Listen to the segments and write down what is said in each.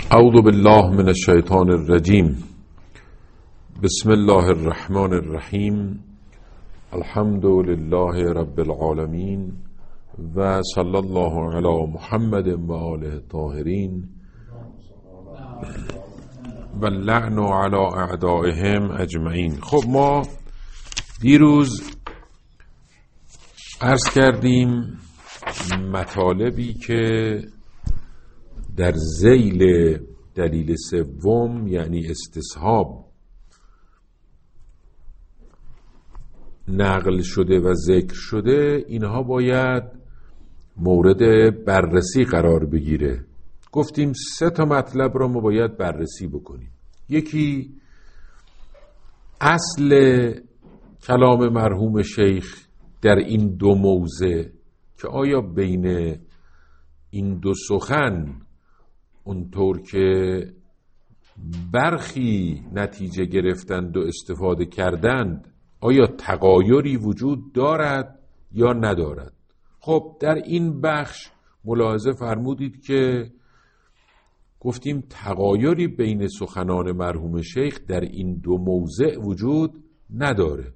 اعوذ بالله من الشیطان الرجیم. بسم الله الرحمن الرحیم. الحمد لله رب العالمین و صلی الله علی محمد و آله الطاهرین و اللعن علی اعدائهم اجمعین. خب ما دیروز عرض کردیم مطالبی که در ذیل دلیل سوم یعنی استصحاب نقل شده و ذکر شده، اینها باید مورد بررسی قرار بگیره. گفتیم 3 مطلب را ما باید بررسی بکنیم. یکی اصل کلام مرحوم شیخ در این 2 موضع که آیا بین این 2 سخن اونطور که برخی نتیجه گرفتند و استفاده کردند آیا تغایری وجود دارد یا ندارد. خب در این بخش ملاحظه فرمودید که گفتیم تغایری بین سخنان مرحوم شیخ در این 2 موضع وجود نداره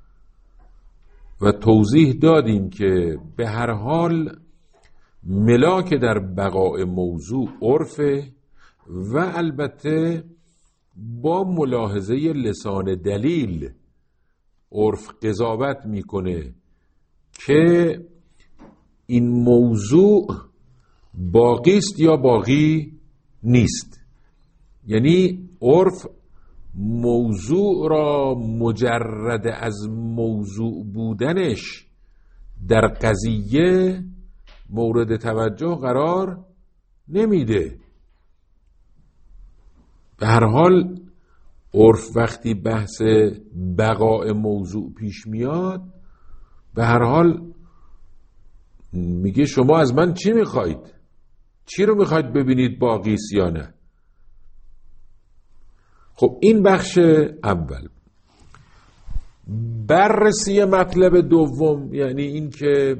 و توضیح دادیم که به هر حال ملاک در بقاء موضوع عرفه و البته با ملاحظه لسان دلیل عرف قضاوت میکنه که این موضوع باقی است یا باقی نیست. یعنی عرف موضوع را مجرد از موضوع بودنش در قضیه مورد توجه قرار نمیده. به هر حال عرف وقتی بحث بقاء موضوع پیش میاد به هر حال میگه شما از من چی میخواید؟ چی رو میخواید ببینید باقی است یا نه؟ خب این بخش اول. بررسی مطلب دوم یعنی این که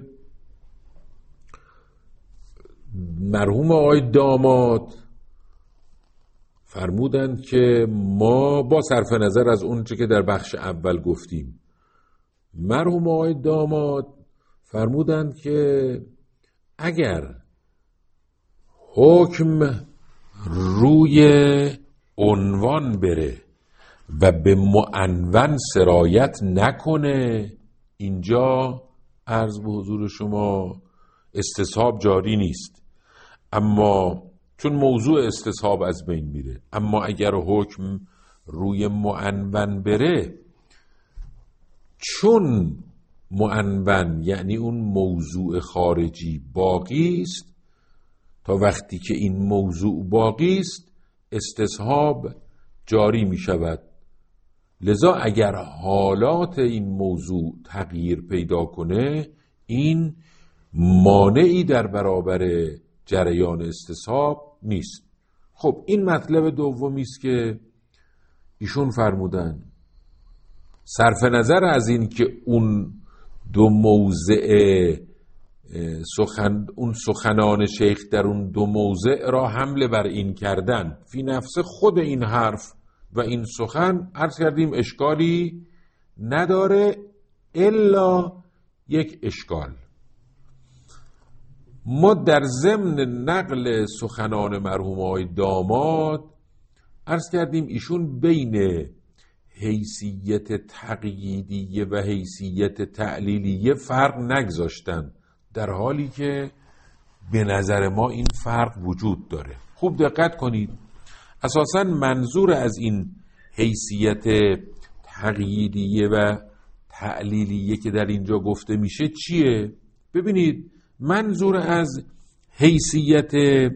مرحوم آقای داماد فرمودند که ما با صرف نظر از اون چه که در بخش اول گفتیم، مرحوم آقای داماد فرمودند که اگر حکم روی عنوان بره و به معنون سرایت نکنه، اینجا عرض به حضور شما استصحاب جاری نیست، اما چون موضوع استصحاب از بین میره. اما اگر حکم روی معنون بره، چون معنون یعنی اون موضوع خارجی باقی است، تا وقتی که این موضوع باقی است استصحاب جاری می شود. لذا اگر حالات این موضوع تغییر پیدا کنه، این مانعی در برابر جریان استصحاب نیست. خب این مطلب دومی است که ایشون فرمودن صرف نظر از این که اون 2 موضع اون سخنان شیخ در اون 2 موضع را حمله بر این کردن، فی نفس خود این حرف و این سخن عرض کردیم اشکالی نداره الا یک اشکال. ما در ضمن نقل سخنان مرحوم آقای داماد عرض کردیم ایشون بین حیثیت تقییدیه و حیثیت تعلیلیه فرق نگذاشتن، در حالی که به نظر ما این فرق وجود داره. خوب دقت کنید. اساساً منظور از این حیثیت تقییدیه و تعلیلیه که در اینجا گفته میشه چیه؟ ببینید، منظور از حیثیت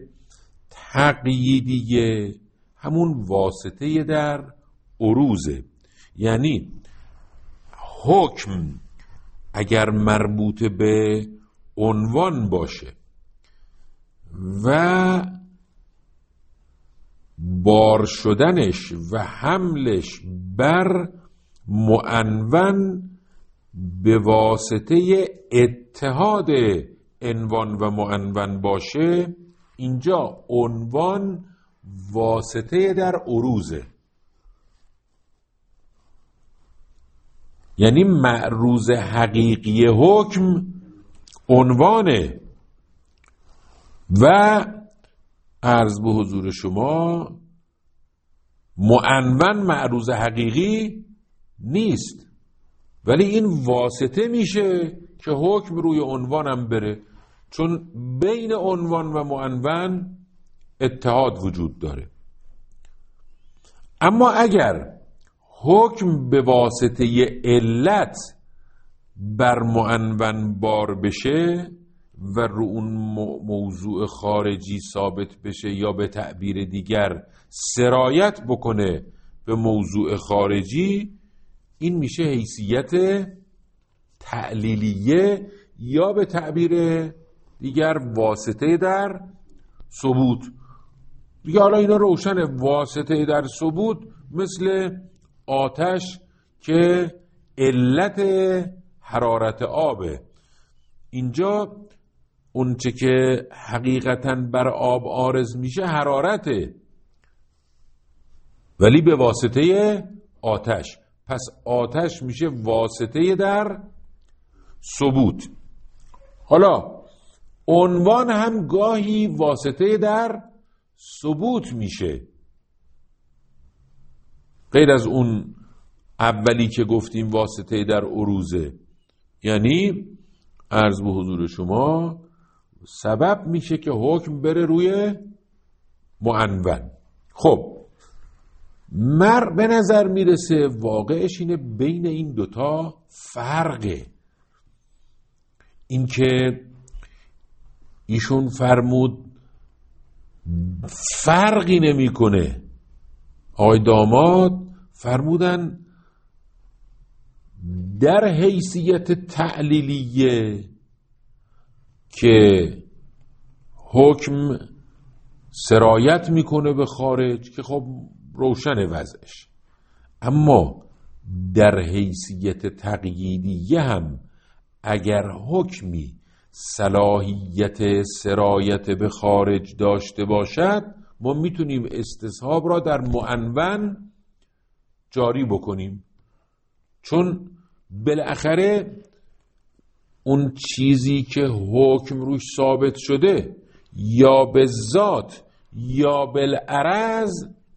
تقییدیه همون واسطه در عروضه. یعنی حکم اگر مربوط به عنوان باشه و بار شدنش و حملش بر معنون به واسطه اتحاد عنوان و معنون باشه، اینجا عنوان واسطه در عروضه، یعنی معروض حقیقی حکم عنوانه و عرض به حضور شما معنون معروض حقیقی نیست، ولی این واسطه میشه که حکم روی عنوانم بره، چون بین عنوان و معنون اتحاد وجود داره. اما اگر حکم به واسطه علت بر معنون بار بشه و رو اون موضوع خارجی ثابت بشه یا به تعبیر دیگر سرایت بکنه به موضوع خارجی، این میشه حیثیت تعلیلیه یا به تعبیر دیگر واسطه در ثبوت. دیگه حالا اینا روشنه. واسطه در ثبوت مثل آتش که علت حرارت آبه. اینجا اونچه که حقیقتاً بر آب عارض میشه حرارته، ولی به واسطه آتش. پس آتش میشه واسطه در ثبوت. حالا عنوان هم گاهی واسطه در ثبوت میشه، غیر از اون اولی که گفتیم واسطه در عروضه، یعنی عرض به حضور شما سبب میشه که حکم بره روی معنون. خب به نظر میرسه واقعش اینه بین این دوتا فرقه. این که ایشون فرمود فرقی نمیکنه، آقای داماد فرمودن در حیثیت تعلیلیه که حکم سرایت میکنه به خارج که خب روشن وضعش، اما در حیثیت تقییدیه هم اگر حکمی صلاحیت سرایت به خارج داشته باشد ما میتونیم استصحاب را در معنون جاری بکنیم، چون بالاخره اون چیزی که حکم روش ثابت شده یا به ذات یا بالعرض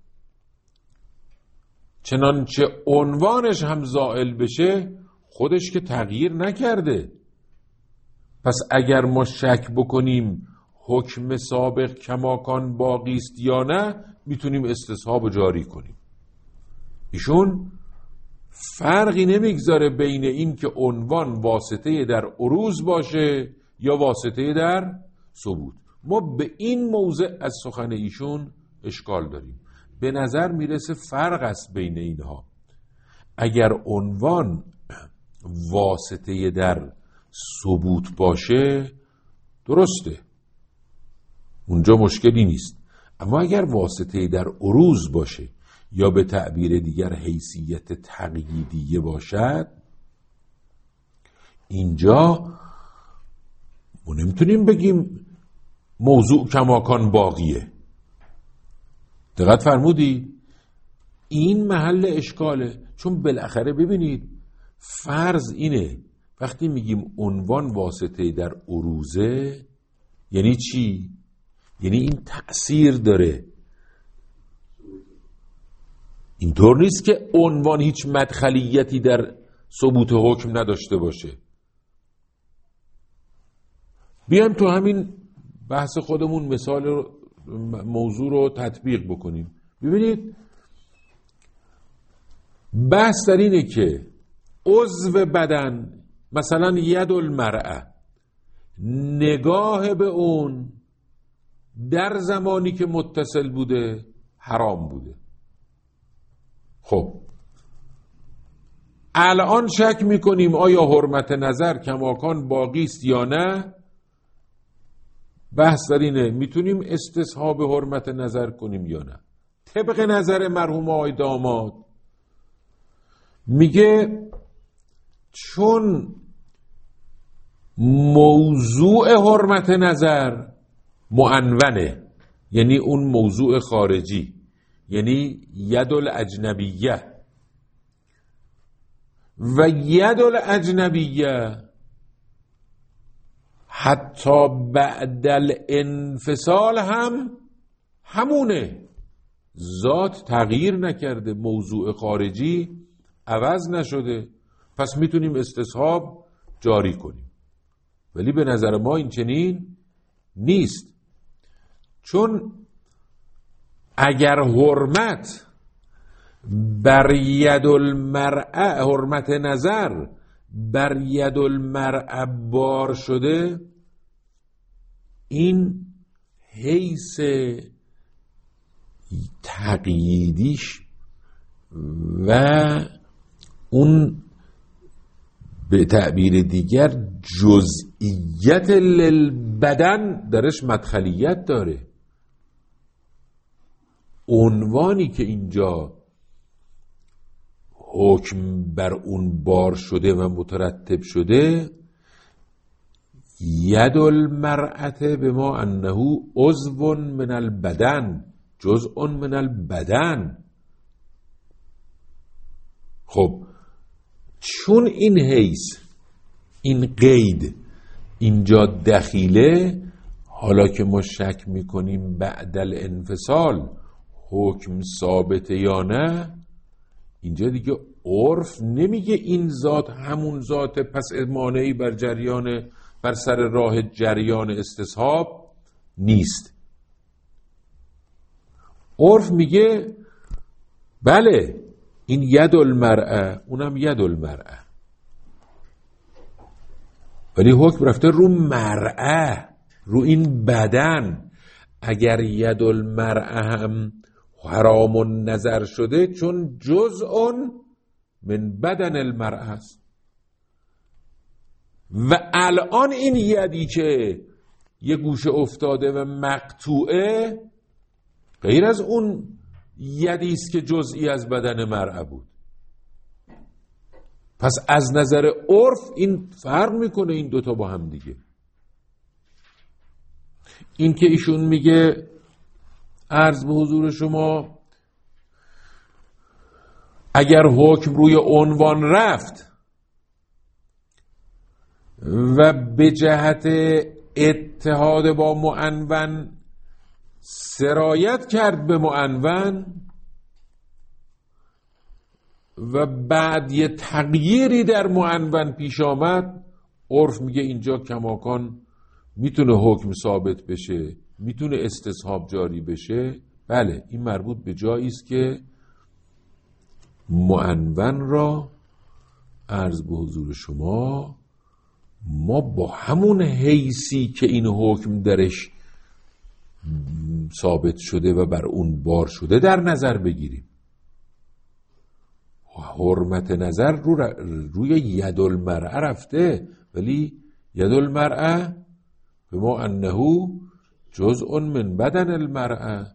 چنانچه عنوانش هم زائل بشه خودش که تغییر نکرده. پس اگر ما شک بکنیم حکم سابق کماکان باقی است یا نه میتونیم استصحاب جاری کنیم. ایشون فرقی نمیگذاره بین این که عنوان واسطه در عروض باشه یا واسطه در ثبوت. ما به این موضع از سخن ایشون اشکال داریم. به نظر میرسه فرق است بین اینها. اگر عنوان واسطه در ثبوت باشه درسته، اونجا مشکلی نیست. اما اگر واسطه در عروض باشه یا به تعبیر دیگر حیثیت تقییدیه باشد، اینجا ما نمیتونیم بگیم موضوع کماکان باقیه. دقت فرمودی؟ این محل اشکاله، چون بالاخره ببینید فرض اینه وقتی میگیم عنوان واسطه در عروضه یعنی چی؟ یعنی این تأثیر داره. اینطور نیست که عنوان هیچ مدخلیتی در ثبوت حکم نداشته باشه. بیایم تو همین بحث خودمون مثال موضوع رو تطبیق بکنیم. ببینید بحث در اینه که عضو بدن مثلا ید المرأه نگاه به اون در زمانی که متصل بوده حرام بوده. خب الان شک میکنیم آیا حرمت نظر کماکان باقی است یا نه؟ بحث در اینه میتونیم استصحاب حرمت نظر کنیم یا نه. طبق نظر مرحوم آقای داماد میگه چون موضوع حرمت نظر معنونه، یعنی اون موضوع خارجی، یعنی ید الاجنبیه. و ید الاجنبیه حتی بعد الانفصال هم همونه، ذات تغییر نکرده، موضوع خارجی عوض نشده، پس میتونیم استصحاب جاری کنیم. ولی به نظر ما این چنین نیست، چون اگر حرمت بر ید المرأة، حرمت نظر بر ید المرأة بار شده، این حیث تقییدیش و اون به تعبیر دیگر جزئیت للبدن درش مدخلیت داره. عنوانی که اینجا حکم بر اون بار شده و مترتب شده، ید المرأة بما انه عضو من البدن، جزء من البدن. خب چون این حیث، این قید اینجا دخیله، حالا که ما شک میکنیم بعد الانفصال حکم ثابته یا نه، اینجا دیگه عرف نمیگه این ذات همون ذات، پس مانعی بر جریان، بر سر راه جریان استصحاب نیست. عرف میگه بله این ید المرأة، اونم ید المرأة، ولی حکم رفته رو مرأة، رو این بدن. اگر ید المرأة هم حرام النظر شده، چون جزء من بدن المرأة است. و الان این یدی که یه گوشه افتاده و مقطوعه، غیر از اون یدی است که جزئی از بدن مرأة بود. پس از نظر عرف این فرق میکنه این دوتا با هم دیگه. این که ایشون میگه عرض به حضور شما اگر حکم روی عنوان رفت و به جهت اتحاد با معنون سرایت کرد به معنون و بعد یه تغییری در معنون پیش آمد، عرف میگه اینجا کماکان میتونه حکم ثابت بشه، میتونه استصحاب جاری بشه. بله این مربوط به جایی است که معنون را، عرض به حضور شما، ما با همون حیثی که این حکم درش ثابت شده و بر اون بار شده در نظر بگیریم. حرمت نظر روی ید المرأة رفته، ولی ید المرأة بما انه جزء من بدن المرأة،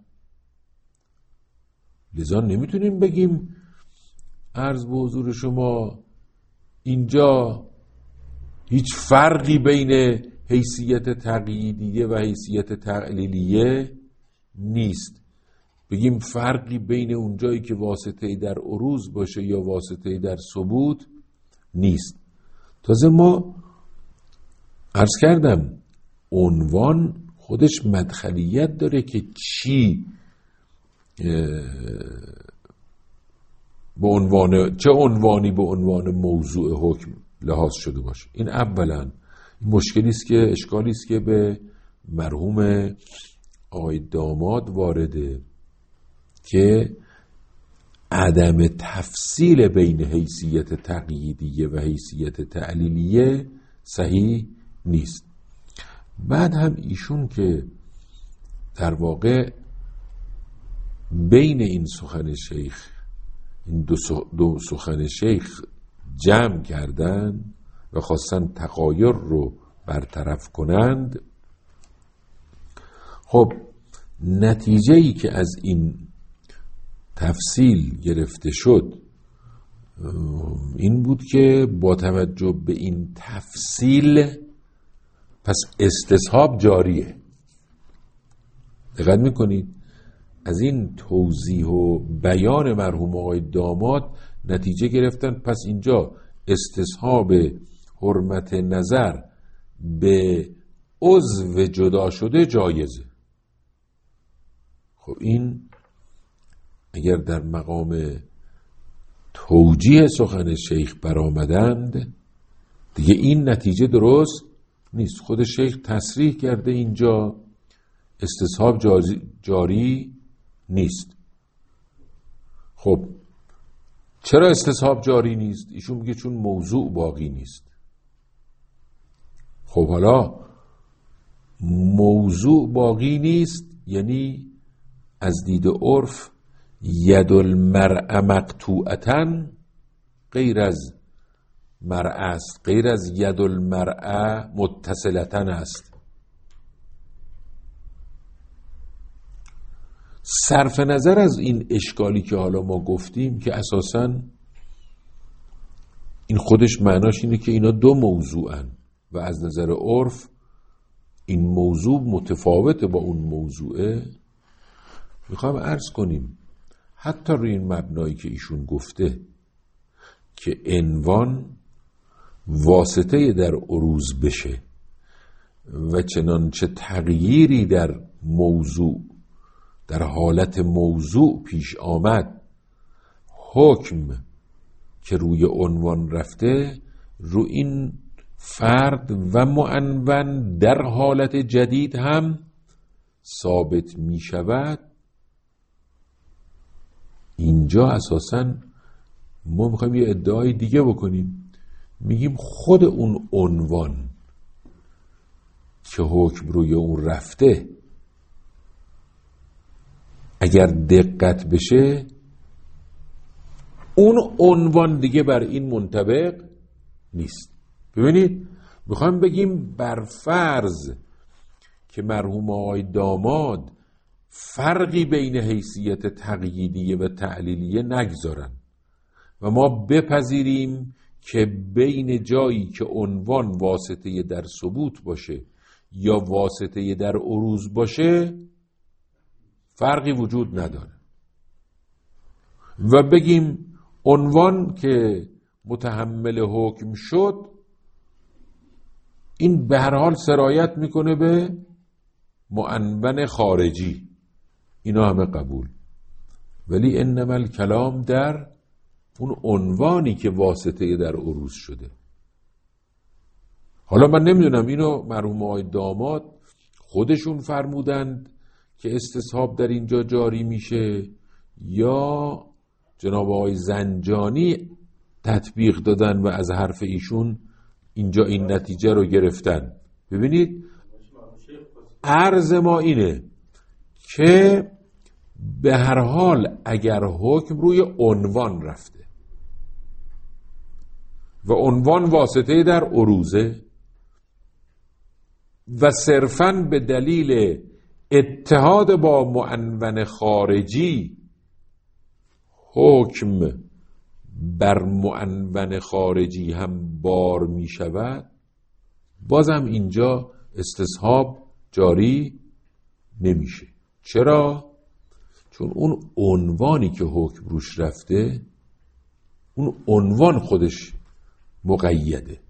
لذا نمیتونیم بگیم عرض به حضور شما اینجا هیچ فرقی بین حیثیت تقییدیه و حیثیت تعلیلیه نیست. بگیم فرقی بین اونجایی که واسطه‌ای در عروض باشه یا واسطه‌ای در ثبوت نیست. تازه ما عرض کردم عنوان خودش مدخلیت داره که چی به عنوان، چه عنوانی به عنوان موضوع حکم لحاظ شده باشه. این اولا این مشکلی است که، اشکالی است که به مرحوم آقای داماد وارده که عدم تفصیل بین حیثیت تقییدیه و حیثیت تعلیلیه صحیح نیست. بعد هم ایشون که در واقع بین این سخن شیخ، این دو سخن شیخ جمع کردن و خواستن تغایر رو برطرف کنند، خب نتیجه‌ای که از این تفصیل گرفته شد این بود که با توجه به این تفصیل پس استصحاب جاریه. دقت میکنید؟ از این توضیح و بیان مرحوم آقای داماد نتیجه گرفتن پس اینجا استصحاب حرمت نظر به عضو جدا شده جایزه. خب این اگر در مقام توجیه سخن شیخ برآمدند دیگه این نتیجه درست نیست. خود شیخ تصریح کرده اینجا استصحاب جاری نیست. خب چرا استصحاب جاری نیست؟ ایشون میگه چون موضوع باقی نیست. خب حالا موضوع باقی نیست یعنی از دید عرف ید المرء مقطوعة غیر از مرء است، غیر از ید المرء متصلة است. صرف نظر از این اشکالی که حالا ما گفتیم که اساساً این خودش معناش اینه که اینا دو موضوعن و از نظر عرف این موضوع متفاوته با اون موضوعه. میخوام عرض کنیم حتی روی این مبنایی که ایشون گفته که عنوان واسطه در عروض بشه و چنانچه تغییری در موضوع در حالت موضوع پیش آمد حکم که روی عنوان رفته رو این فرد و معنون در حالت جدید هم ثابت می شود. اینجا اساساً ما میخوایم یه ادعای دیگه بکنیم، میگیم خود اون عنوان که حکم روی اون رفته اگر دقت بشه اون عنوان دیگه بر این منطبق نیست. ببینید میخوایم بگیم بر فرض که مرحوم آقای داماد فرقی بین حیثیت تقییدیه و تعلیلیه نگذارن و ما بپذیریم که بین جایی که عنوان واسطه در ثبوت باشه یا واسطه در عروض باشه فرقی وجود نداره و بگیم عنوان که متحمل حکم شد این به هر حال سرایت میکنه به معنون خارجی، اینا همه قبول، ولی انما الکلام در اون عنوانی که واسطه در عروض شده. حالا من نمیدونم اینو مرحوم آقای داماد خودشون فرمودند که استصحاب در اینجا جاری میشه یا جناب آقای زنجانی تطبیق دادن و از حرف ایشون اینجا این نتیجه رو گرفتن. ببینید عرض ما اینه که به هر حال اگر حکم روی عنوان رفته و عنوان واسطه در عروضه و صرفاً به دلیل اتحاد با معنون خارجی حکم بر معنون خارجی هم بار می شود، بازم اینجا استصحاب جاری نمیشه. چرا؟ چون اون عنوانی که حکم روش رفته اون عنوان خودش مقیده.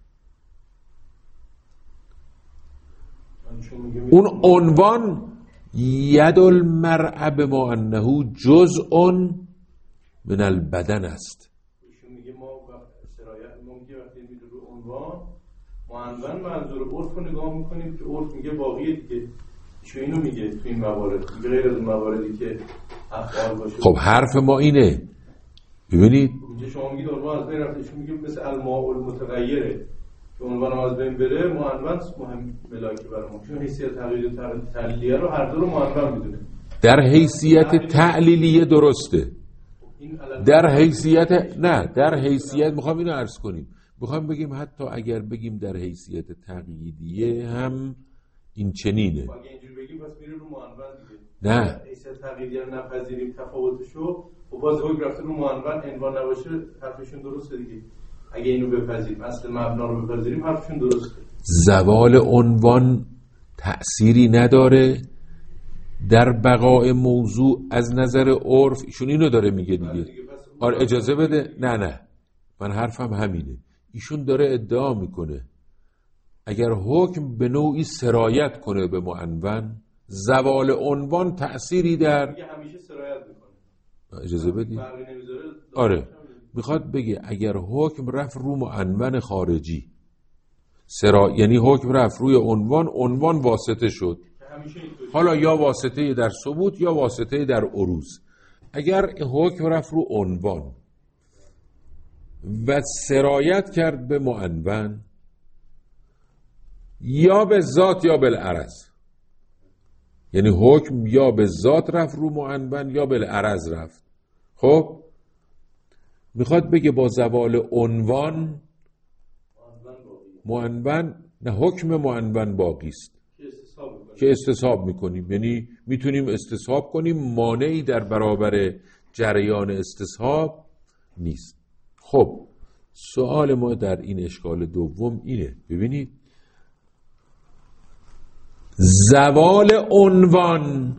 اون عنوان ید المرء بما انه جزء من البدن است. ایشون میگه ما سرایت ما میگه وقتی میره رو عنوان معنون منظور عرف رو نگاه میکنیم که عرف میگه باقیه دیگه. ایشون اینو میگه تو این موارد، میگه غیر از اون مواردی که افعال باشه. خب حرف ما اینه، ببینید اینجا شما میگید عنوان از بین رفته، ایشون میگه مثل الماء المتغیره که عنوان از بین بره معنون مهم ملاکی برای ما، چون حیثیت تغییر تعلیلیه رو هر دو رو معنون میدونه. در حیثیت تعلیلیه درسته، در حیثیت نه، در حیثیت میخوام اینو عرض کنیم، میخوام بگیم حتی اگر بگیم در حیثیت تقییدیه هم این چنینه. اگه اینجوری بگیم پس میره رو معنون دیگه. نه حیثیت تقییدیه رو نپذیریم تفاوتشو و باز حکم رفته رو معنون عنوان نباشه حرفشون درسته دیگه. اگه اینو بپذیریم اصل مبنا رو بپذیریم حرفشون درسته. زوال عنوان تأثیری نداره در بقای موضوع از نظر عرف، ایشون اینو داره میگه دیگه. آره اجازه بده. نه من حرفم همینه. ایشون داره ادعا میکنه اگر حکم به نوعی سرایت کنه به معنون، زوال عنوان تأثیری در همیشه سرایت میکنه. اجازه بدی. آره میخواد بگه اگر حکم رفت رو معنون خارجی، یعنی حکم رفت روی عنوان واسطه شد، حالا یا واسطه در ثبوت یا واسطه در عروض. اگر حکم رفت رو عنوان و سرایت کرد به معنون، یا به ذات یا بالعرض، یعنی حکم یا به ذات رفت رو معنون یا بالعرض رفت. خب میخواد بگه با زوال عنوان معنون، نه حکم معنون باقی است که استصحاب میکنیم، یعنی میتونیم استصحاب کنیم، مانعی در برابر جریان استصحاب نیست. خب سوال ما در این اشکال دوم اینه، ببینید زوال عنوان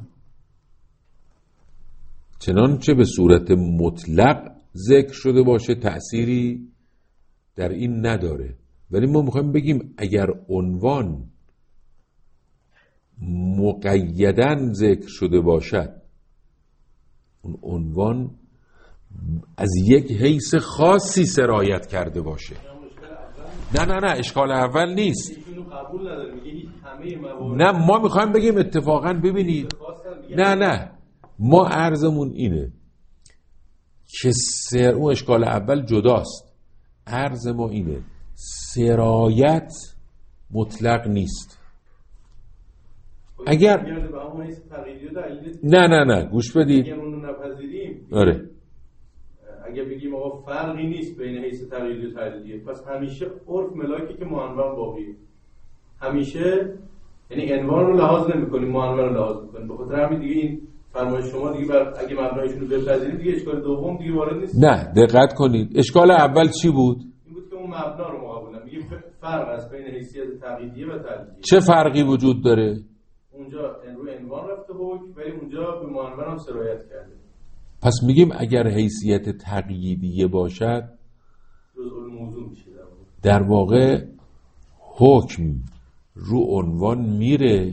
چنانچه به صورت مطلق ذکر شده باشه تأثیری در این نداره، ولی ما میخوایم بگیم اگر عنوان مقیداً ذکر شده باشد، اون عنوان از یک حیث خاصی سرایت کرده باشه. نه اشکال اول نیست. نه ما میخوایم بگیم اتفاقاً ببینید، نه ما عرضمون اینه که اون اشکال اول جداست. عرض ما اینه سرایت مطلق نیست. اگر نه گوش بدید، آره اگه بگیم آقا فرقی نیست بین حیث تقییدی و تعلیلیه، پس همیشه عرف ملاکی که معنون باقیه، همیشه یعنی عنوان رو لحاظ نمی‌کنیم، معنون رو لحاظ می‌کنیم. به خاطر همین دیگه این فرمایش شما دیگه اگه مبنایشون رو بپذیرید دیگه اشکال دوم دیگه وارد نیست. نه دقت کنید، اشکال اول چی بود؟ این بود که اون مبنا رو ما قبول نمی‌کنیم. میگه فرق است بین حیثیت تقییدیه و تعلیلیه. چه فرقی وجود داره؟ اونجا روی عنوان رفته حکم، ولی اونجا به معنون هم سرایت کرده. پس میگیم اگر حیثیت تقییدیه باشد جزء موضوع میشه، در واقع حکم رو عنوان میره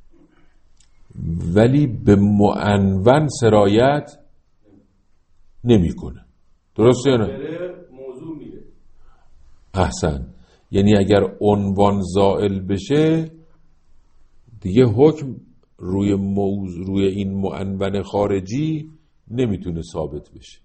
ولی به معنون سرایت نمیکنه. درسته یا نه؟ موضوع میره. احسن. یعنی اگر عنوان زائل بشه دیگه حکم روی این معنون خارجی نمیتونه ثابت بشه.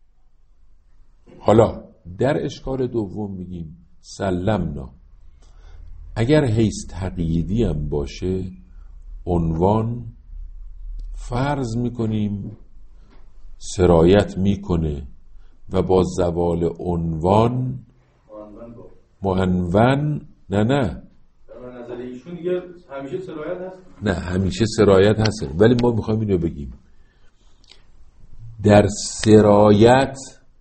حالا در اشکال دوم میگیم سلمنا، اگر حیث تقییدی هم باشه عنوان فرض میکنیم سرایت میکنه و با زوال عنوان معنون نه نظر ایشون دیگه همیشه سرایت هست. نه همیشه سرایت هست، ولی ما میخوایم اینو بگیم در سرایت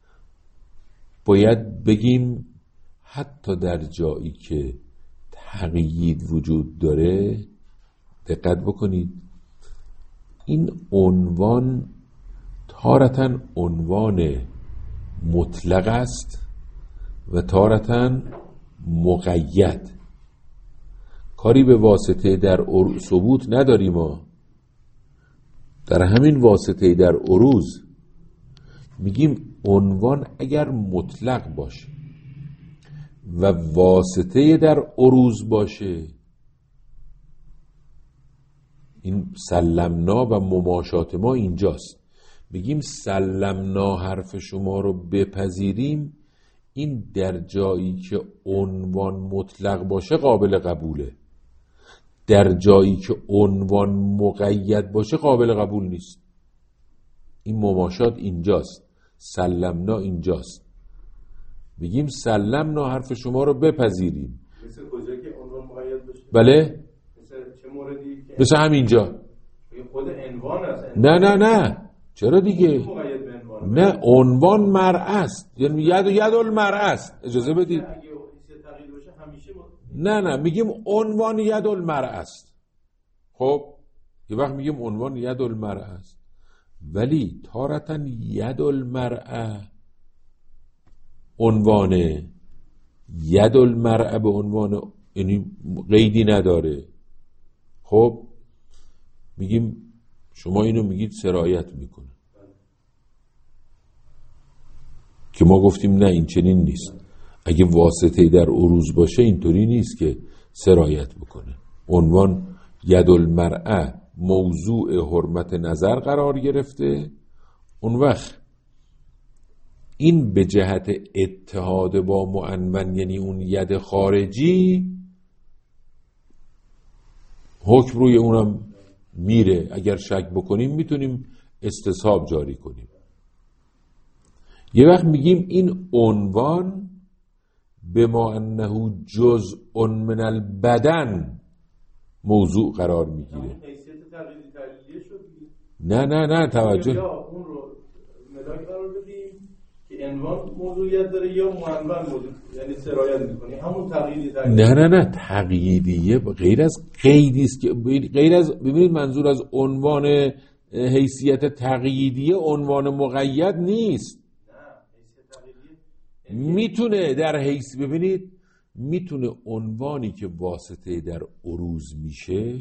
باید بگیم حتی در جایی که تقیید وجود داره، دقت بکنید این عنوان تارتاً عنوان مطلق است و تارتاً مقید. کاری به واسطه در ثبوت نداریم ما. در همین واسطه در عروض میگیم عنوان اگر مطلق باشه و واسطه در عروض باشه، این سلمنا و مماشات ما اینجاست. میگیم سلمنا حرف شما رو بپذیریم، این در جایی که عنوان مطلق باشه قابل قبوله، در جایی که عنوان مقید باشه قابل قبول نیست. این مماشات اینجاست، سلمنا اینجاست. میگیم سلمنا حرف شما رو بپذیریم. مثل کجا که عنوان مقید باشه؟ بله مثل چه موردی که مثل همینجا خود عنوان است. نه چرا دیگه؟ نه عنوان مرء است، یعنی ید المرء است. اجازه بدید. نه میگیم عنوان ید المرء است. خب یه وقت میگیم عنوان ید المرأه است، ولی تارتا ید المرأه عنوان ید المرأه به عنوان یعنی قیدی نداره. خب میگیم شما اینو میگید سرایت میکنه، که ما گفتیم نه این چنین نیست. اگه واسطه در عروض باشه اینطوری نیست که سرایت بکنه. عنوان ید المرأه موضوع حرمت نظر قرار گرفته، اون وقت این به جهت اتحاد با معنون یعنی اون ید خارجی حکم روی اونم میره. اگر شک بکنیم میتونیم استصحاب جاری کنیم. یه وقت میگیم این عنوان بما انه جزء من البدن موضوع قرار میگیره. نه توجه، اون رو ملاک قرار بدیم که عنوان موضوعیت داره یا معنون موضوع، یعنی سرایت میکنی همون تقییدی. نه تقییدیه غیر از قیدی است که غیر از، ببینید منظور از عنوان حیثیت تقییدیه عنوان مقید نیست. میتونه در حیث، ببینید میتونه عنوانی که واسطه در عروض میشه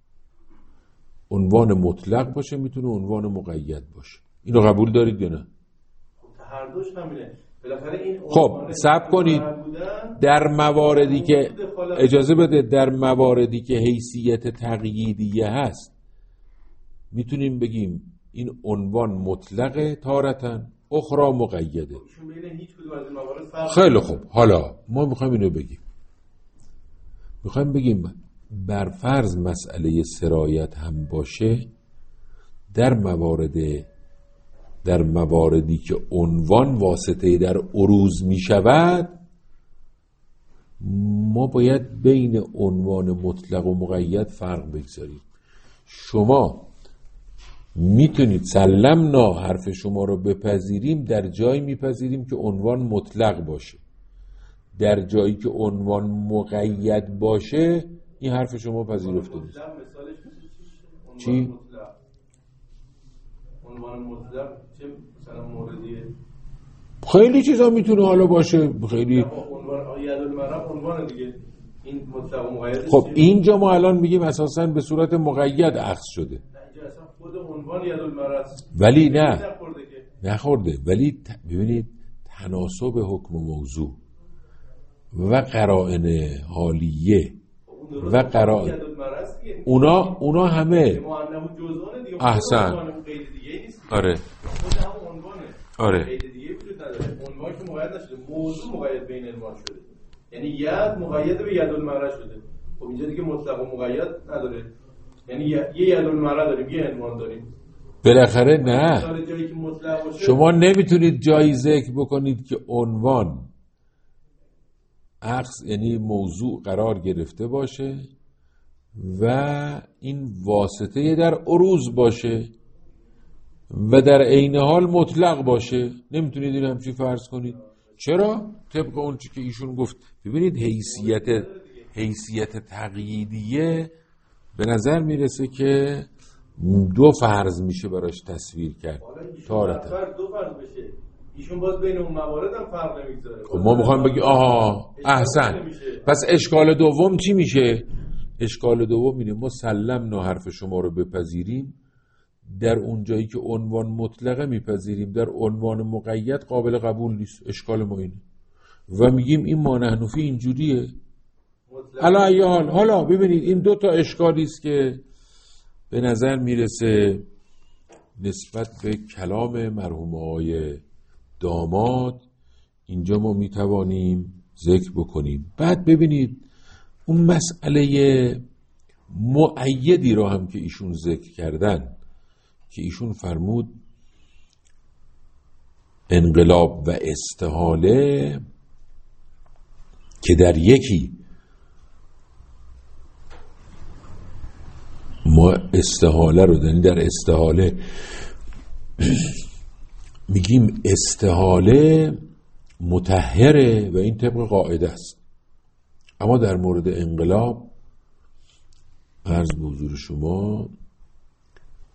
عنوان مطلق باشه، میتونه عنوان مقید باشه. اینو قبول دارید یا نه؟ هر دوش همینه. بالاخره این خب صبر کنید، در مواردی که اجازه بده، در مواردی که حیثیت تقییدیه هست میتونیم بگیم این عنوان مطلقه تارتن، اخرى مقیده. خیلی خوب، حالا ما میخوایم اینو بگیم، میخوایم بگیم بر فرض مسئله سرایت هم باشه، در مواردی که عنوان واسطه در عروض میشود ما باید بین عنوان مطلق و مقید فرق بگذاریم. شما میتونید سلمنا حرف شما رو بپذیریم در جایی میپذیریم که عنوان مطلق باشه، در جایی که عنوان مقید باشه این حرف شما پذیرفته نیست. چی؟ عنوان مطلق چه مثلا موردیه؟ خیلی چیزا میتونه حالا باشه، خیلی عنوان ید المرأه عنوان دیگه، این مطلق و مقید. خب اینجا ما الان میگیم اساساً به صورت مقید اخذ شده. خود عنوان ید المرأه است، ولی نه نخورده. ولی ببینید تناسب حکم و موضوع و قرائن حالیه و قرائن اونا همه احسن. آره عنوان که مقید نشده، موضوع مقید بین عنوان شده، یعنی ید مقید به ید المرأه شده. خب اینجا دیگه مطلق و مقید نداره، یعنی یه ید المرأه داریم یه عنوان داریم. بالاخره نه، شما نمیتونید جایی ذکر بکنید که عنوان اخذ یعنی موضوع قرار گرفته باشه و این واسطه در عروض باشه و در عین حال مطلق باشه. نمیتونید این همچی فرض کنید. چرا؟ طبق اون چی که ایشون گفت. ببینید حیثیت تقییدیه به نظر میرسه که دو فرض میشه براش تصویر کرد. تارتا دو فرض بشه، ایشون باز بین اون موارد هم فرق نمیذاره. خب ما میخوایم بگیم آها احسن، پس اشکال دوم چی میشه؟ اشکال دوم اینه ما سلمنا حرف شما رو بپذیریم، در اون جایی که عنوان مطلقه میپذیریم، در عنوان مقید قابل قبول نیست. اشکال ما اینه و میگیم این ما نحن فی اینجوریه. حالا ببینید این دو تا اشکالی است که به نظر میرسه نسبت به کلام مرحوم آقای داماد اینجا ما میتوانیم ذکر بکنیم. بعد ببینید اون مسئله مؤیدی را هم که ایشون ذکر کردن، که ایشون فرمود انقلاب و استحاله، که در یکی ما استحاله رو داریم، در استحاله میگیم استحاله مطهره و این طبق قاعده است، اما در مورد انقلاب عرض به حضور شما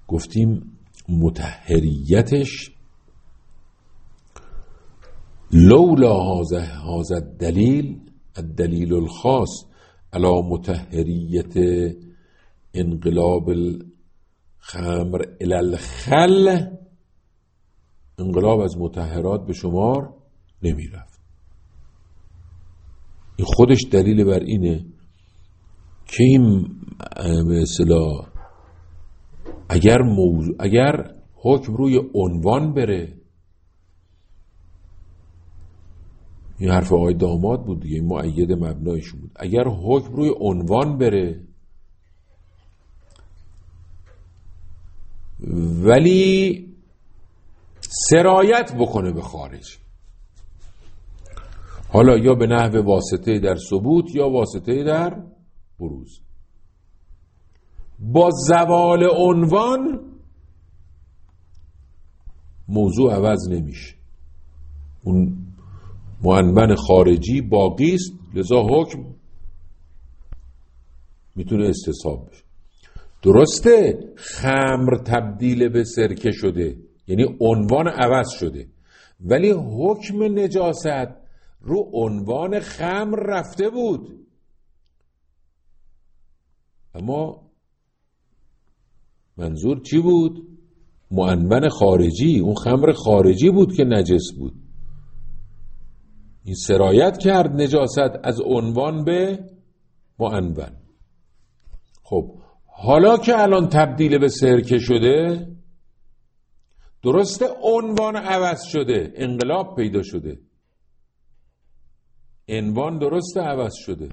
گفتیم مطهریتش لولا هذا الدلیل الخاص علی مطهریت انقلاب الخمر الی الخل، انقلاب از مطهرات به شمار نمی رفت. این خودش دلیل بر اینه که این به اصطلاح اگر حکم روی عنوان بره، این حرف آقای داماد بود دیگه، مؤید مبنایشون بود، اگر حکم روی عنوان بره ولی سرایت بکنه به خارج، حالا یا به نحو واسطه در ثبوت یا واسطه در بروز، با زوال عنوان موضوع عوض نمیشه، اون معنون خارجی باقی است، لذا حکم میتونه استصحاب بشه. درسته خمر تبدیل به سرکه شده، یعنی عنوان عوض شده، ولی حکم نجاست رو عنوان خمر رفته بود، اما منظور چی بود؟ معنون خارجی، اون خمر خارجی بود که نجس بود، این سرایت کرد نجاست از عنوان به معنون. خب حالا که الان تبدیل به سرکه شده، درسته عنوان عوض شده، انقلاب پیدا شده، عنوان درسته عوض شده،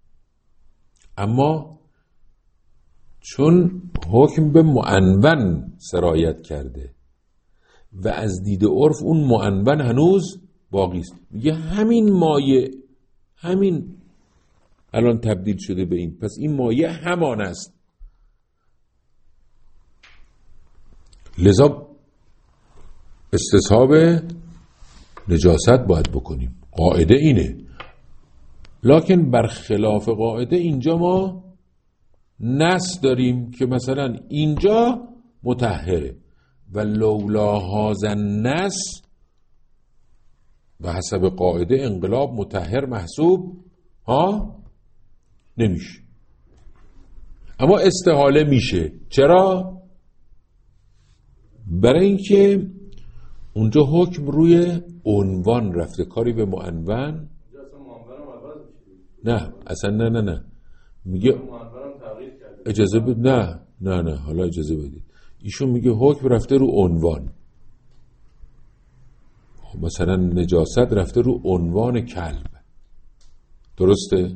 اما چون حکم به معنون سرایت کرده و از دید عرف اون معنون هنوز باقی است، میگه همین مایه، همین الان تبدیل شده به این، پس این مایه همان است، لذا استصحاب نجاست باید بکنیم. قاعده اینه، لکن برخلاف قاعده اینجا ما نص داریم که مثلا اینجا مطهره و لولا هذا النص به حسب قاعده انقلاب مطهر محسوب نمیشه، اما استحاله میشه. چرا؟ برای اینکه اونجا حکم روی عنوان رفته، کاری به معنون نه، اصلا نه میگه اجازه بد، نه حالا اجازه بدید، ایشون میگه حکم رفته رو عنوان، مثلا نجاست رفته رو عنوان کلب، درسته؟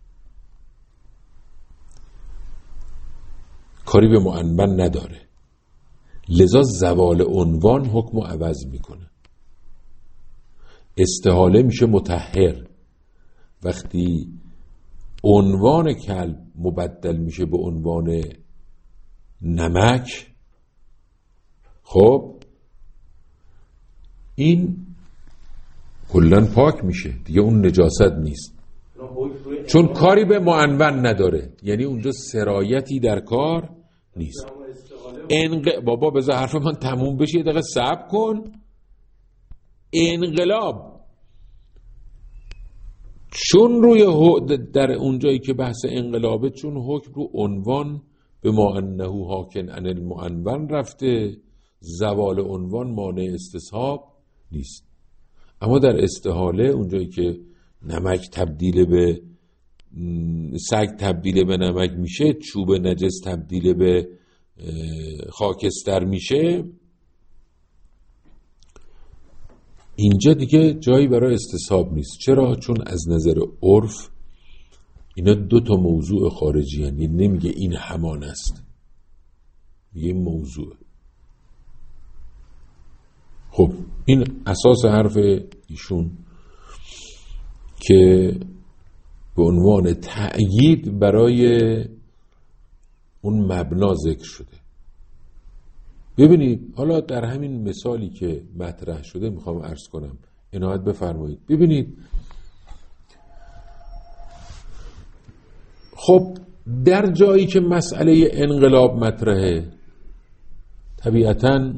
کاری به معنون نداره، لذا زوال عنوان حکم رو عوض میکنه. استحاله میشه مطهر وقتی عنوان کلب مبدل میشه به عنوان نمک، خب این کلن پاک میشه دیگه، اون نجاست نیست، چون کاری به معنون نداره، یعنی اونجا سرایتی در کار نیست. بابا بذار حرف من تموم بشه، یه دقیقه صبر کن. انقلاب چون روی در اونجایی که بحث انقلابه، چون حکم رو عنوان به ما انه حاکن عن المعنون رفته، زوال عنوان مانع استصحاب نیست. اما در استحاله اونجایی که نمک تبدیل به سگ تبدیل به نمک میشه، چوب نجس تبدیل به خاکستر میشه، اینجا دیگه جایی برای استصحاب نیست. چرا؟ چون از نظر عرف اینا دو تا موضوع خارجی هستند، یعنی نمیگه این همان است، میگه این موضوع. خب این اساس حرف ایشون که به عنوان تأیید برای اون مبنا ذکر شده. ببینید حالا در همین مثالی که مطرح شده میخوام عرض کنم، عنایت بفرمایید. ببینید خب در جایی که مسئله انقلاب مطرحه، طبیعتاً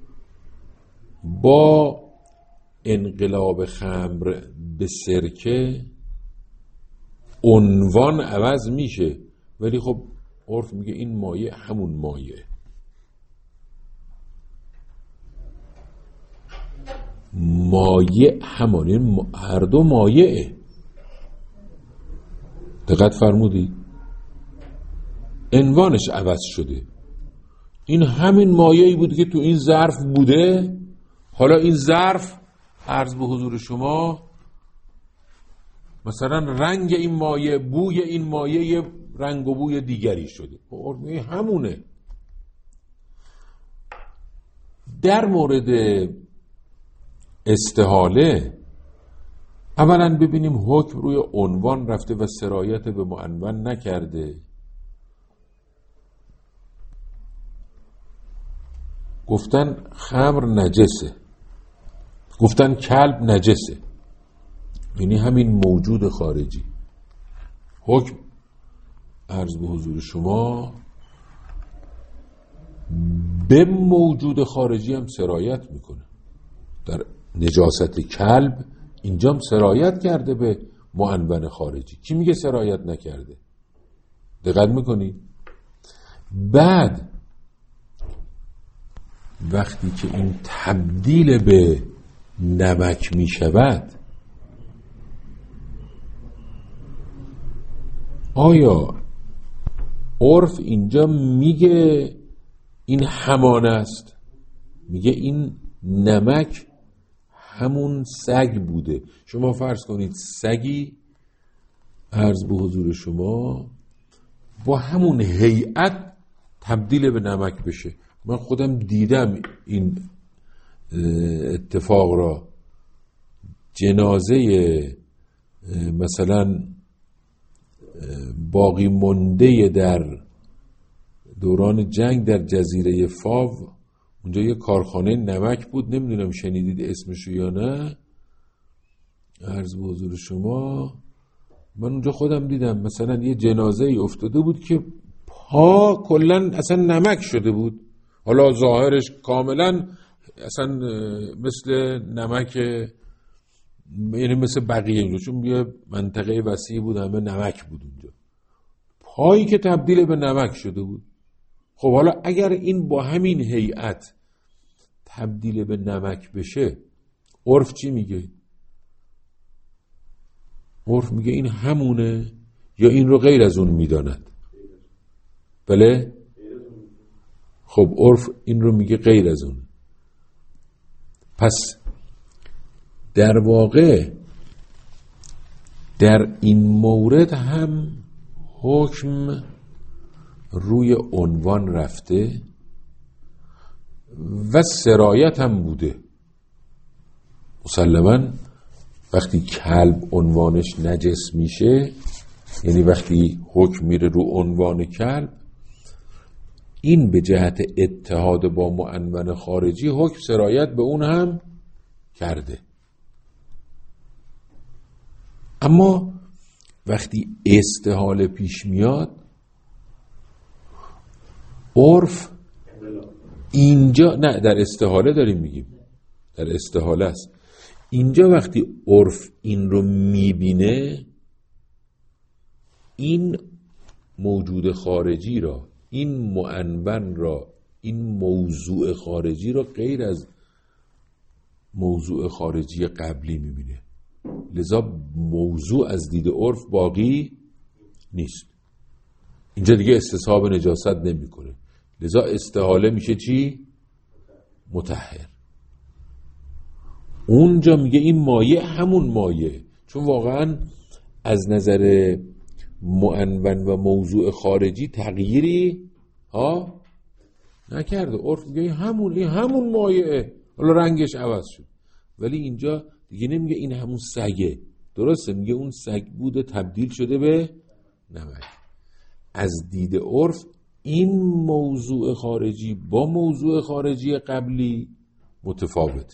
با انقلاب خمر به سرکه عنوان عوض میشه، ولی خب عرف میگه این مایه همون مایه. مایه همانه، هر دو مایه. دقت فرمودید؟ عنوانش عوض شده. این همین مایه‌ای بود که تو این ظرف بوده، حالا این ظرف عرض به حضور شما مثلا رنگ این مایه، بوی این مایه یه رنگ و بوی دیگری شده. همونه. در مورد استحاله اولا ببینیم حکم روی عنوان رفته و سرایت به معنون نکرده. گفتن خمر نجسه، گفتن کلب نجسه، یعنی همین موجود خارجی. حکم عرض به حضور شما به موجود خارجی هم سرایت میکنه. در نجاست کلب اینجام سرایت کرده به معنون خارجی. کی میگه سرایت نکرده؟ دقت میکنی؟ بعد وقتی که این تبدیل به نمک میشود، آیا عرف اینجا میگه این همان است؟ میگه این نمک همون سگ بوده. شما فرض کنید سگی عرض به حضور شما با همون هیئت تبدیل به نمک بشه. من خودم دیدم این اتفاق را. جنازه مثلا باقی مونده در دوران جنگ در جزیره فاو، اونجا یه کارخانه نمک بود، نمیدونم شنیدید اسمشو یا نه. عرض به حضور شما من اونجا خودم دیدم مثلا یه جنازه ای افتاده بود که پا کلن اصلا نمک شده بود. حالا ظاهرش کاملا اصلا مثل نمک، یعنی مثل بقیه اینجا، چون یه منطقه وسیع بود همه نمک بود اونجا. پایی که تبدیل به نمک شده بود. خب حالا اگر این با همین هیئت تبدیل به نمک بشه، عرف چی میگه؟ عرف میگه این همونه یا این رو غیر از اون میداند؟ بله؟ خب عرف این رو میگه غیر از اون. پس در واقع در این مورد هم حکم روی عنوان رفته و سرایت هم بوده. مسلماً وقتی کلب عنوانش نجس میشه، یعنی وقتی حکم میره رو عنوان کلب، این به جهت اتحاد با معنون خارجی حکم سرایت به اون هم کرده. اما وقتی استحاله پیش میاد، عرف اینجا نه، در استحاله داریم میگیم، در استحاله است. اینجا وقتی عرف این رو میبینه، این موجود خارجی را، این معنون را، این موضوع خارجی را غیر از موضوع خارجی قبلی میبینه. لذا موضوع از دید عرف باقی نیست. اینجا دیگه استصحاب نجاست نمیکنه. لذا استحاله میشه چی؟ مطهر. اونجا میگه این مایه همون مایه، چون واقعا از نظر معنون و موضوع خارجی تغییری نکرده. عرف میگه این همون مایه، حالا رنگش عوض شد. ولی اینجا دیگه نمیگه این همون سگه، درسته؟ میگه اون سگ بوده تبدیل شده به نمک. از دید عرف این موضوع خارجی با موضوع خارجی قبلی متفاوت.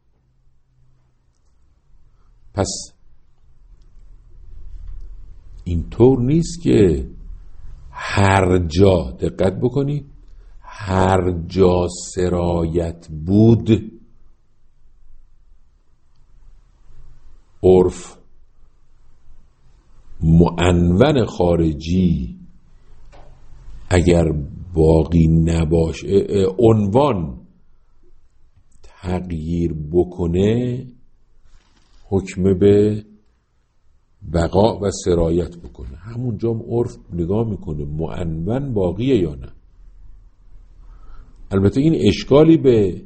پس اینطور نیست که هر جا، دقت بکنید، هر جا سرایت بود عرف معنون خارجی اگر باقی نباشه، عنوان تغییر بکنه، حکم به بقا و سرایت بکنه. همونجا عرف نگاه میکنه معنون باقیه یا نه. البته این اشکالی به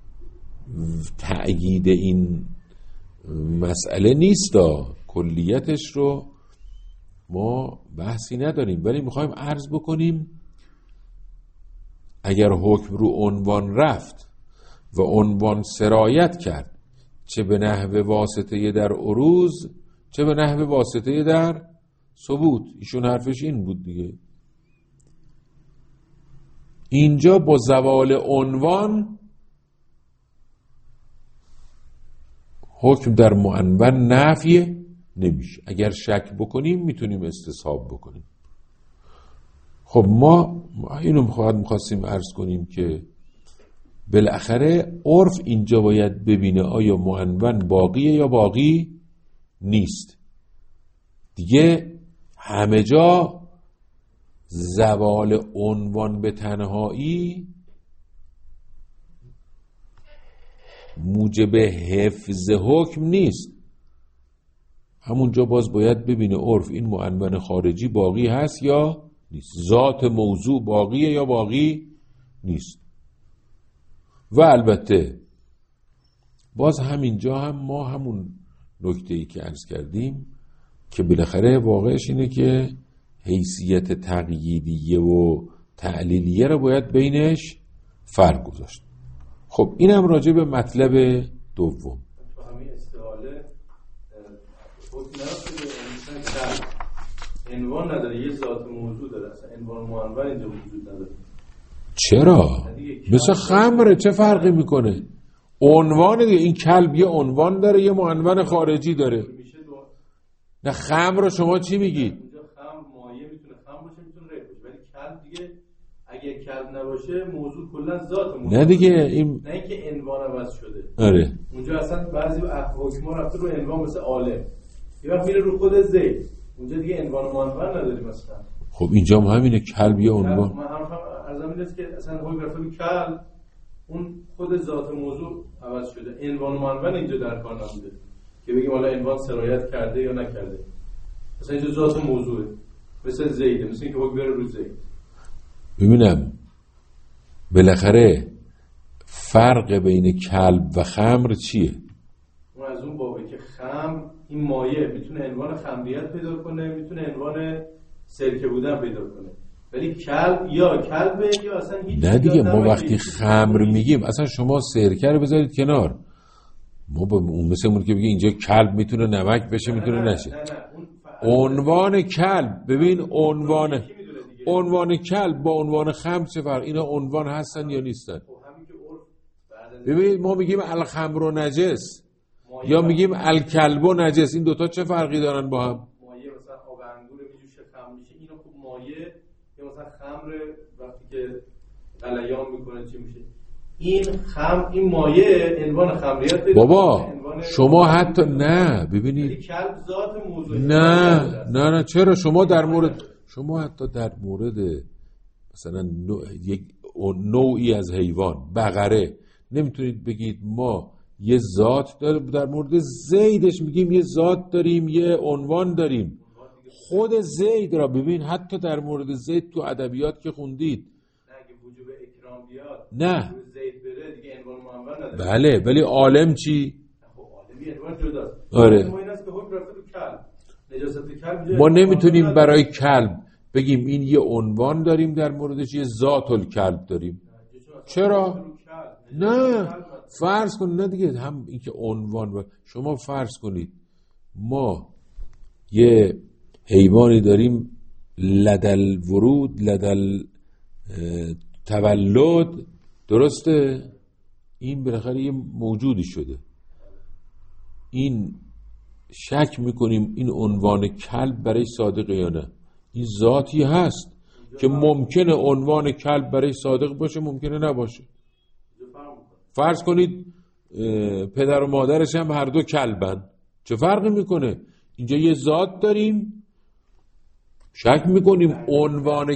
تأیید این مسئله نیست، کلیتش رو ما بحثی نداریم، ولی میخوایم عرض بکنیم اگر حکم رو عنوان رفت و عنوان سرایت کرد، چه به نحو واسطه در عروض چه به نحو واسطه در ثبوت، ایشون حرفش این بود دیگه. اینجا با زوال عنوان حکم در معنون نفی نمیشه. اگر شک بکنیم میتونیم استصحاب بکنیم. خب ما اینو میخواستیم عرض کنیم که بالاخره عرف اینجا باید ببینه آیا معنون باقیه یا باقی نیست. دیگه همه جا زوال عنوان به تنهایی موجب حفظ حکم نیست. همونجا باز باید ببینه عرف این معنون خارجی باقی هست یا نیست، ذات موضوع باقیه یا باقی نیست. و البته باز همینجا هم ما همون نکته‌ای که عرض کردیم که بالاخره واقعش اینه که حیثیت تقییدیه و تعلیلیه رو باید بینش فرق گذاشت. خب اینم راجع به مطلب دوم. تو همین استعاله حکم نرسه عنوان نداره، یه ذات موضوع داره، اصلا عنوان معنون اینجا وجود نداره. چرا؟ مثل خمره چه فرقی میکنه؟ عنوان دیگه، این کلب یه عنوان داره یه معنون خارجی داره. نه خمر رو شما چی میگید؟ اونجا خمر مایه میتونه خمر باشه میتونه ریح باشه، ولی کلب دیگه اگه کلب نباشه موضوع کلا ذات موضوع. نه دیگه این نه اینکه عنوان عوض شده. آره. اونجا اصلا بعضی حکما رفته رو عنوان مثل عالم. یه وقت میره رو خود زید. اونجا دیگه عنوان معنون نداریم مثلا. خب اینجا هم همینه، کلب یه عنوان. من هم از همین است که اصلا حکم رفته رو کلب اون خود ذات موضوع عوض شده. عنوان معنون اینجا در کار نبوده که بگیم حالا عنوان سرایت کرده یا نکرده. مثلا اینجا ذات موضوعه، مثل زیده، مثل اینکه حکم بره رو زید. ببینم بالاخره فرق بین کلب و خمر چیه؟ اون از اون بابه که خمر این مایه میتونه عنوان خمریت پیدا کنه، میتونه عنوان سرکه بودن پیدا کنه، ولی کلب یا کلبه یا اصلا هیچ. نه دیگه ما وقتی خمر میگیم اصلا شما سرکه رو بذارید کنار، ما با اون مثل اون که بگه اینجا کلب میتونه نمک بشه میتونه نشه. عنوان کلب، ببین عنوان کلب با عنوان خمر چه فرق؟ اینا عنوان هستن یا نیستن؟ ببین ما میگیم الخمر و نجس یا میگیم الکلب و نجس، این دوتا چه فرقی دارن با هم؟ مایه مثلا آب انگور میجوشه خمر میشه، اینا خوب مایه، یا مثلا خمر وقتی که غلیان میکنه چی میشه؟ این مایه عنوان خمریت پیدا. بابا شما حتی نه ببینید کلب ذات موضوع نه چرا شما حتی در مورد مثلا یک نوعی از حیوان بقره نمیتونید بگید ما یه ذات داریم، در مورد زیدش میگیم یه ذات داریم یه عنوان داریم. خود زید را ببین، حتی در مورد زید تو ادبیات که خوندید نه زید بره دیگه عنوان معنون نداره. بله ولی عالم چی؟ خب عالمی عنوان جداست. آره. ما این است که حکم رفته رو کلب. نجاست کلب ما نمیتونیم برای کلب بگیم این یه عنوان داریم در موردش یه ذات الکلب داریم. چرا؟ نه فرض کن، نه دیگه هم این که عنوان شما فرض کنید ما یه حیوانی داریم لدل ورود لدل تولد، درسته؟ این بالاخره یه موجودی شده، این شک میکنیم این عنوان کلب برای صادقه یا نه؟ این ذاتی هست که ممکنه عنوان کلب برای صادق باشه، ممکنه نباشه. فرض کنید پدر و مادرش هم هر دو کلبن، چه فرقی میکنه؟ اینجا یه ذات داریم، شک میکنیم عنوان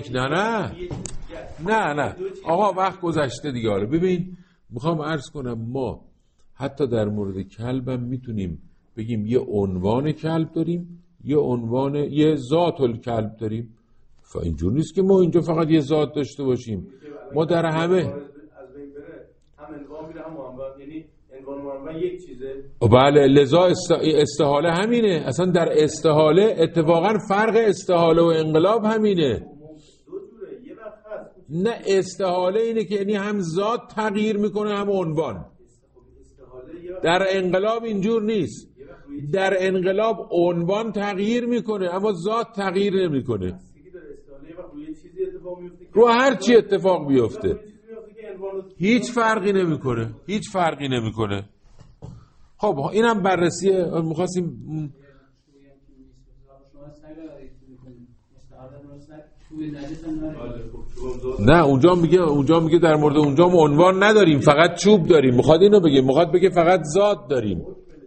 نه آقا وقت گذشته دیگه. حالا ببین میخوام عرض کنم ما حتی در مورد کلبم میتونیم بگیم یه عنوان کلب داریم، یه ذات الکلب داریم. اینجور نیست که ما اینجا فقط یه ذات داشته باشیم، ما در همه از بین بره هم عنوان میره هم عنوان، یعنی عنوان و عنوان یک چیزه. بله، لذا استحاله همینه. اصلا در استحاله اتفاقا فرق استحاله و انقلاب همینه. نه استحاله اینه که یعنی هم ذات تغییر میکنه هم عنوان. در انقلاب اینجور نیست. در انقلاب عنوان تغییر میکنه اما ذات تغییر نمیکنه. رو هر چی اتفاق بیفته هیچ فرقی نمیکنه. خب اینم بررسی می‌خواستیم. نه اونجا میگه در مورد اونجا ما عنوان نداریم، فقط چوب داریم. میخواد اینو بگه فقط ذات داریم.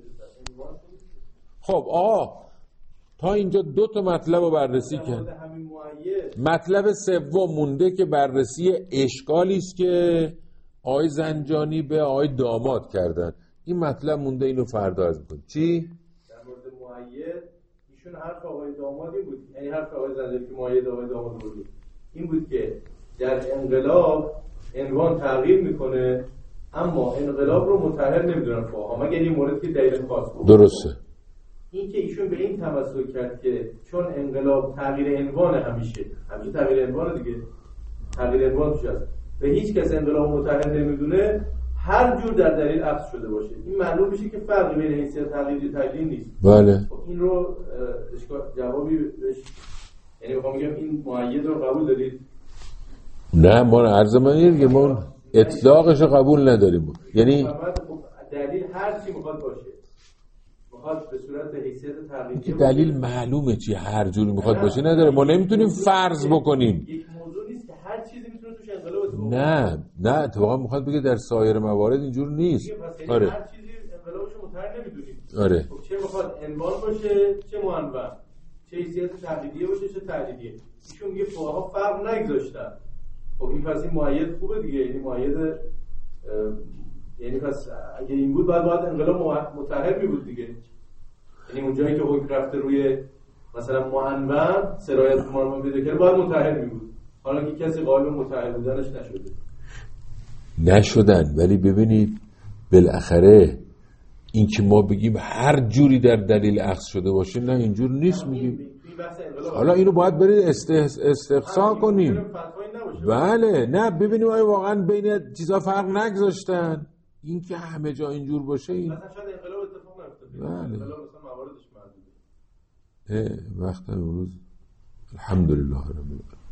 خب تا اینجا 2 مطلب رو بررسی کرد. مطلب سوم مونده که بررسی اشکالی است که آقای زنجانی به آقای داماد کردن. این مطلب مونده، اینو فردا عرض می‌کنیم. چی؟ در مورد مؤید ایشون حرف آقای دامادی بود، یعنی حرف آقای زنجانی که مؤید آقای داماد بود این بود که در انقلاب عنوان تغییر میکنه اما انقلاب رو متحر نمیدونن فقها، مگر این مورد که دلیل خاص بود. درسته. این که ایشون به این تمسک کرد که چون انقلاب تغییر عنوان همیشه تغییر عنوان دیگه، تغییر عنوان توش هست، به هیچ کس انقلاب متحر نمیدونه هر جور در دلیل عکس شده باشه، این معلوم میشه که فرقی بین حیثیت تقلیدی و تقلید نیست. بله. این رو جوابی بهش، یعنی میخوام بگم این مؤید رو قبول دارید؟ نه ما عرض من اینه که ما اطلاقش رو قبول نداریم. یعنی دلیل هر چی میخواد باشه، میخواد به صورت حیثیت تقلیدی، دلیل معلومه چی هر جوری میخواد باشه نداره. ما نمیتونیم فرض بکنیم. یک موضوع نیست که هر چیزی میتونه توش انقلاب اتفاق نه اتفاقا میخواد بگه در سایر موارد اینجور نیست. آره. هر چیزی انقلابش رو متحر نمیدونیم. آره. خب چه میخواد عنوان باشه چه معنون، چه حیثیت تقلیدیه باشه چه تقلیدیه. ایشون میگه فقها فرق نگذاشتن. خب این پس این مؤید خوبه دیگه، یعنی مؤید، یعنی پس اگه این بود باید انقلاب متحر می بود دیگه. یعنی اونجایی که حکم رفته روی مثلا معنون، سرایت معنون پیدا کرده باید متحر می بود، حالا که کسی قائل متحر بودنش نشدن. ولی ببینید بالاخره این که ما بگیم هر جوری در دلیل اخذ شده باشه، نه اینجور نیست. میگیم حالا اینو باید برید استقصا کنیم. بله. نه ببینیم آیا واقعا بین چیزا فرق نگذاشتن. این که همه جا اینجور باشه این مثلا شاید انقلاب اتفاق نیفتاد. بله. انقلاب مثلا مواردش محدوده. وقت امروز الحمدلله رب العالمین.